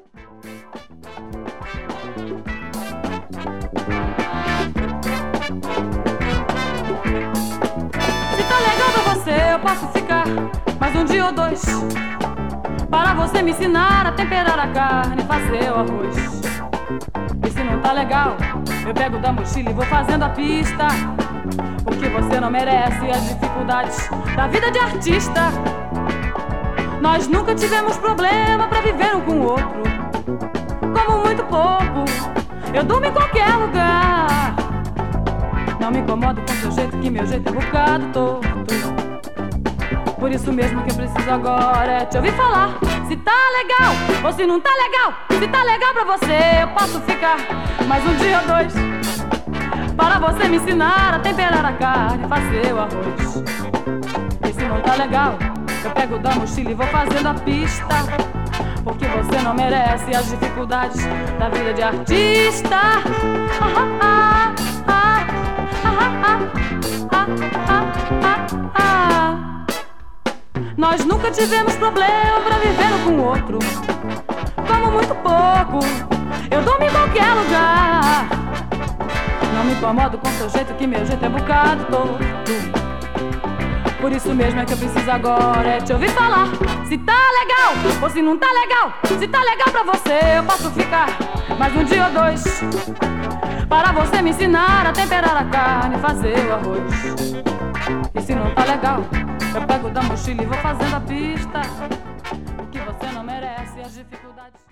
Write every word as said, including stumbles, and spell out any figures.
Se tá legal pra você, eu posso ficar mais um dia ou dois, para você me ensinar a temperar a carne e fazer o arroz. E se não tá legal, eu pego da mochila e vou fazendo a pista, porque você não merece as dificuldades da vida de artista. Nós nunca tivemos problema pra viver um com o outro, como muito pouco, eu durmo em qualquer lugar. Não me incomodo com seu jeito, que meu jeito é bocado torto. Por isso mesmo que eu preciso agora é te ouvir falar. Se tá legal ou se não tá legal. Se tá legal pra você, eu posso ficar mais um dia ou dois, para você me ensinar a temperar a carne e fazer o arroz. E se não tá legal, eu pego da mochila e vou fazendo a pista, porque você não merece as dificuldades da vida de artista. Ah, ah, ah, ah, ah, ah, ah, ah, ah. Nós nunca tivemos problema pra viver um com o outro, como muito pouco, eu durmo em qualquer lugar. Não me incomodo com seu jeito, que meu jeito é bocado torto. Por isso mesmo é que eu preciso agora é te ouvir falar. Se tá legal ou se não tá legal. Se tá legal pra você, eu posso ficar mais um dia ou dois, para você me ensinar a temperar a carne e fazer o arroz. E se não tá legal, eu pego da mochila e vou fazendo a pista, porque você não merece as dificuldades.